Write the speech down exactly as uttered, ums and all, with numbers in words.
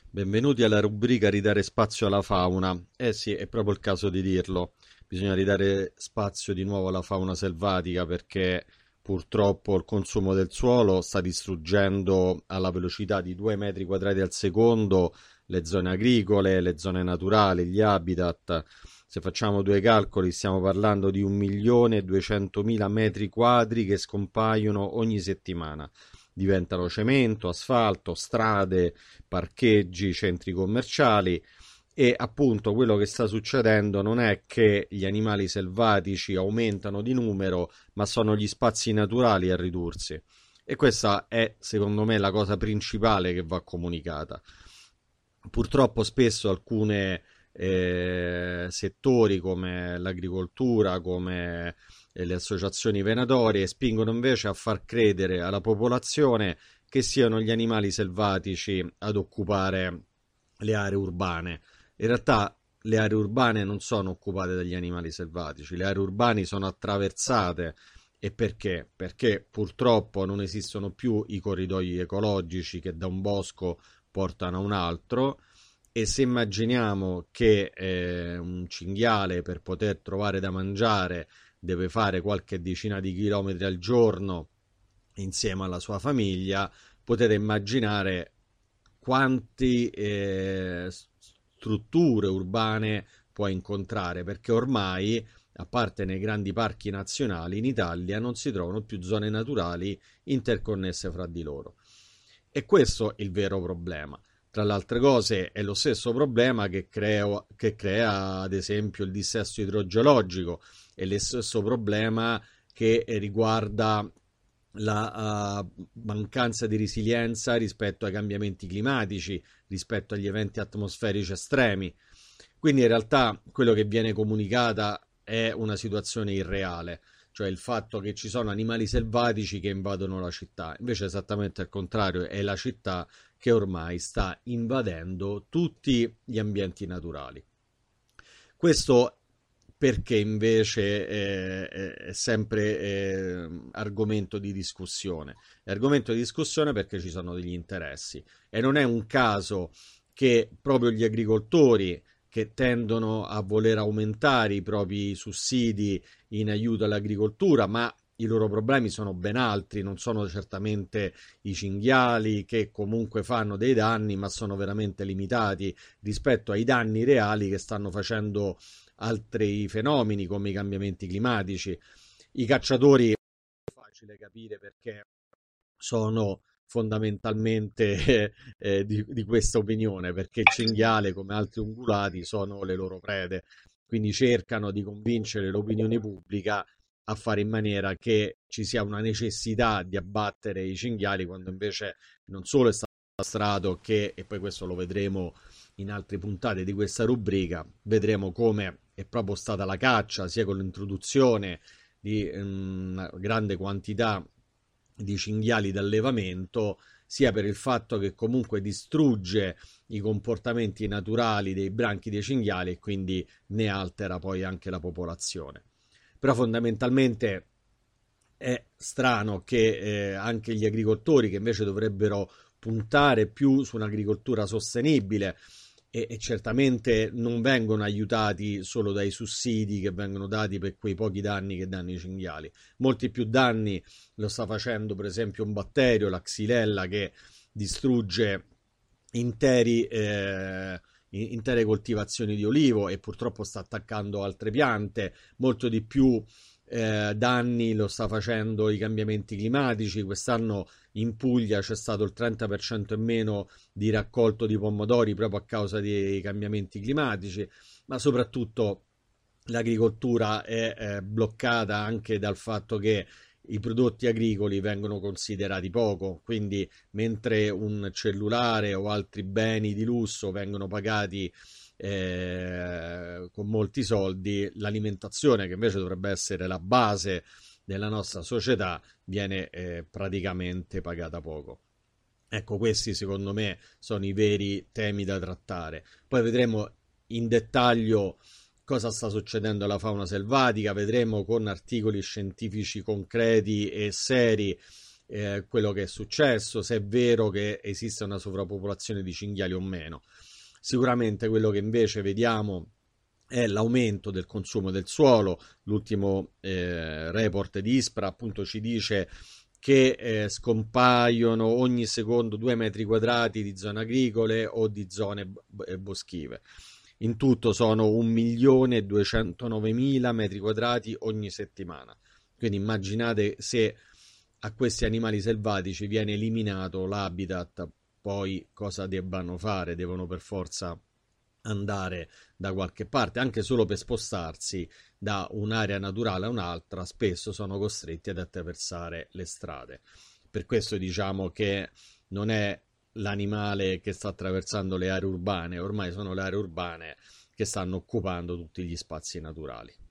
Benvenuti alla rubrica Ridare spazio alla fauna. Eh sì, è proprio il caso di dirlo. Bisogna ridare spazio di nuovo alla fauna selvatica perché purtroppo il consumo del suolo sta distruggendo alla velocità di due metri quadrati al secondo le zone agricole, le zone naturali, gli habitat. Se facciamo due calcoli, stiamo parlando di un milione e duecentomila metri quadri che scompaiono ogni settimana. Diventano cemento, asfalto, strade, parcheggi, centri commerciali e appunto quello che sta succedendo non è che gli animali selvatici aumentano di numero, ma sono gli spazi naturali a ridursi. E questa è, secondo me, la cosa principale che va comunicata. Purtroppo spesso alcuni eh, settori come l'agricoltura, come eh, le associazioni venatorie, spingono invece a far credere alla popolazione che siano gli animali selvatici ad occupare le aree urbane. In realtà le aree urbane non sono occupate dagli animali selvatici, le aree urbane sono attraversate. E perché? Perché purtroppo non esistono più i corridoi ecologici che da un bosco portano a un altro e se immaginiamo che eh, un cinghiale per poter trovare da mangiare deve fare qualche decina di chilometri al giorno insieme alla sua famiglia, potete immaginare quanti eh, strutture urbane può incontrare, perché ormai, a parte nei grandi parchi nazionali, in Italia non si trovano più zone naturali interconnesse fra di loro. E questo è il vero problema. Tra le altre cose è lo stesso problema che crea, che crea ad esempio il dissesto idrogeologico, è lo stesso problema che riguarda la uh, mancanza di resilienza rispetto ai cambiamenti climatici, rispetto agli eventi atmosferici estremi. Quindi in realtà quello che viene comunicata è una situazione irreale, cioè il fatto che ci sono animali selvatici che invadono la città. Invece è esattamente il contrario, è la città che ormai sta invadendo tutti gli ambienti naturali. Questo perché invece eh, è sempre eh, argomento di discussione. È argomento di discussione perché ci sono degli interessi e non è un caso che proprio gli agricoltori che tendono a voler aumentare i propri sussidi in aiuto all'agricoltura, ma i loro problemi sono ben altri, non sono certamente i cinghiali che comunque fanno dei danni, ma sono veramente limitati rispetto ai danni reali che stanno facendo altri fenomeni come i cambiamenti climatici. I cacciatori è facile capire perché sono fondamentalmente eh, di, di questa opinione, perché il cinghiale, come altri ungulati, sono le loro prede. Quindi cercano di convincere l'opinione pubblica a fare in maniera che ci sia una necessità di abbattere i cinghiali, quando invece non solo è stato dimostrato che, e poi questo lo vedremo in altre puntate di questa rubrica, vedremo come è proprio stata la caccia, sia con l'introduzione di una grande quantità di cinghiali d'allevamento, sia per il fatto che comunque distrugge i comportamenti naturali dei branchi dei cinghiali e quindi ne altera poi anche la popolazione. Però fondamentalmente è strano che eh, anche gli agricoltori che invece dovrebbero puntare più su un'agricoltura sostenibile e, e certamente non vengono aiutati solo dai sussidi che vengono dati per quei pochi danni che danno i cinghiali. Molti più danni lo sta facendo per esempio un batterio, la xylella, che distrugge interi, eh, intere coltivazioni di olivo e purtroppo sta attaccando altre piante, molto di più eh, danni lo sta facendo i cambiamenti climatici. Quest'anno in Puglia c'è stato il trenta per cento in meno di raccolto di pomodori proprio a causa dei cambiamenti climatici, ma soprattutto l'agricoltura è eh, bloccata anche dal fatto che i prodotti agricoli vengono considerati poco, quindi mentre un cellulare o altri beni di lusso vengono pagati eh, con molti soldi, l'alimentazione, che invece dovrebbe essere la base della nostra società, viene eh, praticamente pagata poco. Ecco, questi secondo me sono i veri temi da trattare. Poi vedremo in dettaglio cosa sta succedendo alla fauna selvatica, vedremo con articoli scientifici concreti e seri eh, quello che è successo, se è vero che esiste una sovrappopolazione di cinghiali o meno. Sicuramente quello che invece vediamo è l'aumento del consumo del suolo. L'ultimo eh, report di ISPRA appunto ci dice che eh, scompaiono ogni secondo due metri quadrati di zone agricole o di zone b- boschive. In tutto sono un milione e duecentonovemila metri quadrati ogni settimana. Quindi immaginate se a questi animali selvatici viene eliminato l'habitat, poi cosa debbano fare? Devono per forza andare da qualche parte, anche solo per spostarsi da un'area naturale a un'altra, spesso sono costretti ad attraversare le strade. Per questo diciamo che non è l'animale che sta attraversando le aree urbane, ormai sono le aree urbane che stanno occupando tutti gli spazi naturali.